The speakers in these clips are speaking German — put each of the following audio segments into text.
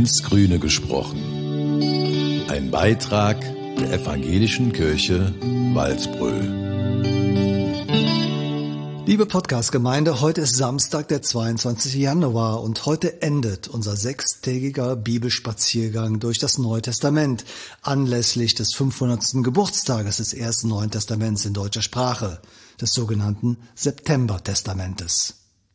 ins Grüne gesprochen. Ein Beitrag der Evangelischen Kirche Walsbröl. Liebe Podcast-Gemeinde, heute ist Samstag, der 22. Januar und heute endet unser 6-tägiger Bibelspaziergang durch das Neue Testament anlässlich des 500. Geburtstages des ersten Neuen Testaments in deutscher Sprache, des sogenannten September-Testamentes.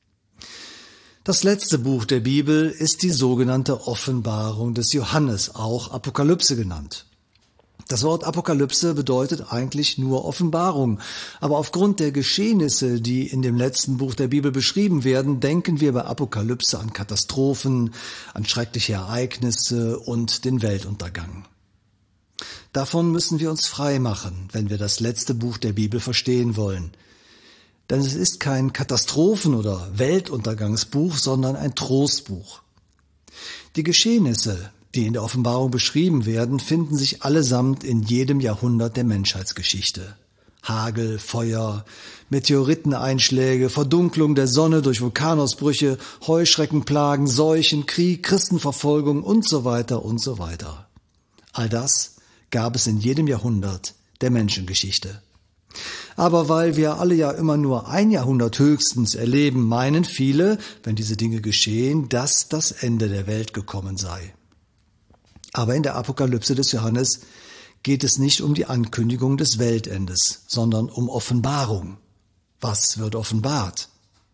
Das letzte Buch der Bibel ist die sogenannte Offenbarung des Johannes, auch Apokalypse genannt. Das Wort Apokalypse bedeutet eigentlich nur Offenbarung, aber aufgrund der Geschehnisse, die in dem letzten Buch der Bibel beschrieben werden, denken wir bei Apokalypse an Katastrophen, an schreckliche Ereignisse und den Weltuntergang. Davon müssen wir uns frei machen, wenn wir das letzte Buch der Bibel verstehen wollen. Denn es ist kein Katastrophen- oder Weltuntergangsbuch, sondern ein Trostbuch. Die Geschehnisse, die in der Offenbarung beschrieben werden, finden sich allesamt in jedem Jahrhundert der Menschheitsgeschichte. Hagel, Feuer, Meteoriteneinschläge, Verdunklung der Sonne durch Vulkanausbrüche, Heuschreckenplagen, Seuchen, Krieg, Christenverfolgung und so weiter und so weiter. All das gab es in jedem Jahrhundert der Menschengeschichte. Aber weil wir alle ja immer nur ein Jahrhundert höchstens erleben, meinen viele, wenn diese Dinge geschehen, dass das Ende der Welt gekommen sei. Aber in der Apokalypse des Johannes geht es nicht um die Ankündigung des Weltendes, sondern um Offenbarung. Was wird offenbart?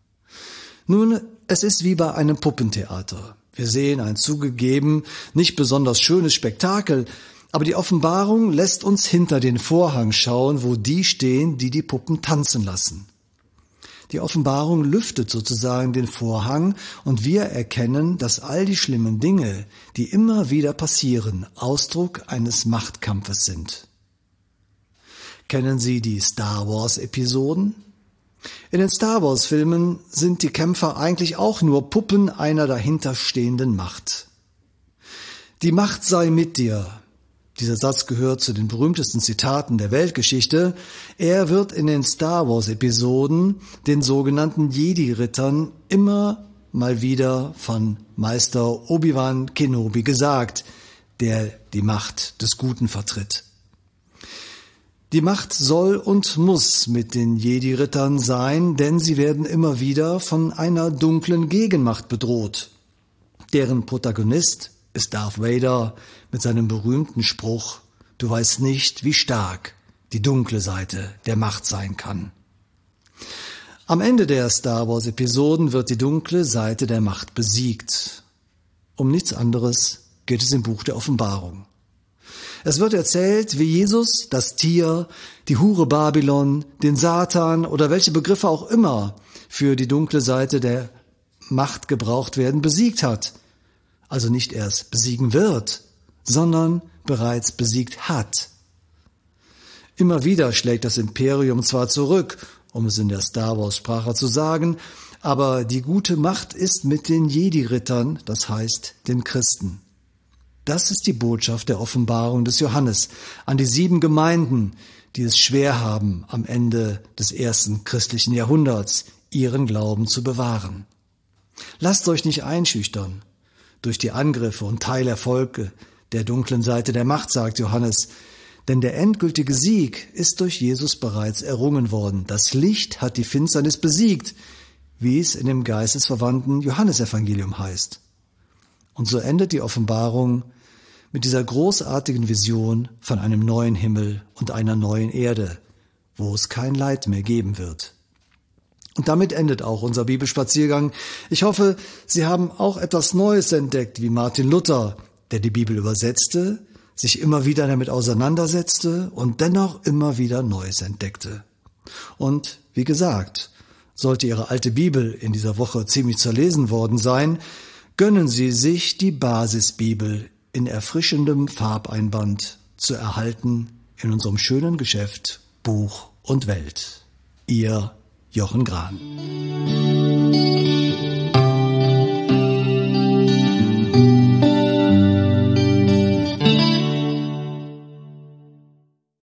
Nun, es ist wie bei einem Puppentheater. Wir sehen ein zugegeben nicht besonders schönes Spektakel, aber die Offenbarung lässt uns hinter den Vorhang schauen, wo die stehen, die die Puppen tanzen lassen. Die Offenbarung lüftet sozusagen den Vorhang und wir erkennen, dass all die schlimmen Dinge, die immer wieder passieren, Ausdruck eines Machtkampfes sind. Kennen Sie die Star Wars-Episoden? In den Star Wars-Filmen sind die Kämpfer eigentlich auch nur Puppen einer dahinterstehenden Macht. Die Macht sei mit dir. Dieser Satz gehört zu den berühmtesten Zitaten der Weltgeschichte. Er wird in den Star Wars-Episoden, den sogenannten Jedi-Rittern, immer mal wieder von Meister Obi-Wan Kenobi gesagt, der die Macht des Guten vertritt. Die Macht soll und muss mit den Jedi-Rittern sein, denn sie werden immer wieder von einer dunklen Gegenmacht bedroht. Deren Protagonist ist Darth Vader mit seinem berühmten Spruch: Du weißt nicht, wie stark die dunkle Seite der Macht sein kann. Am Ende der Star Wars-Episoden wird die dunkle Seite der Macht besiegt. Um nichts anderes geht es im Buch der Offenbarung. Es wird erzählt, wie Jesus das Tier, die Hure Babylon, den Satan oder welche Begriffe auch immer für die dunkle Seite der Macht gebraucht werden, besiegt hat. Also nicht erst besiegen wird, sondern bereits besiegt hat. Immer wieder schlägt das Imperium zwar zurück, um es in der Star Wars-Sprache zu sagen, aber die gute Macht ist mit den Jedi-Rittern, das heißt den Christen. Das ist die Botschaft der Offenbarung des Johannes an die 7 Gemeinden, die es schwer haben, am Ende des ersten christlichen Jahrhunderts ihren Glauben zu bewahren. Lasst euch nicht einschüchtern durch die Angriffe und Teilerfolge der dunklen Seite der Macht, sagt Johannes, denn der endgültige Sieg ist durch Jesus bereits errungen worden. Das Licht hat die Finsternis besiegt, wie es in dem geistesverwandten Johannesevangelium heißt. Und so endet die Offenbarung mit dieser großartigen Vision von einem neuen Himmel und einer neuen Erde, wo es kein Leid mehr geben wird. Und damit endet auch unser Bibelspaziergang. Ich hoffe, Sie haben auch etwas Neues entdeckt, wie Martin Luther, der die Bibel übersetzte, sich immer wieder damit auseinandersetzte und dennoch immer wieder Neues entdeckte. Und wie gesagt, sollte Ihre alte Bibel in dieser Woche ziemlich zerlesen worden sein, gönnen Sie sich die Basisbibel in erfrischendem Farbeinband zu erhalten in unserem schönen Geschäft Buch und Welt. Ihr Jochen Grahn.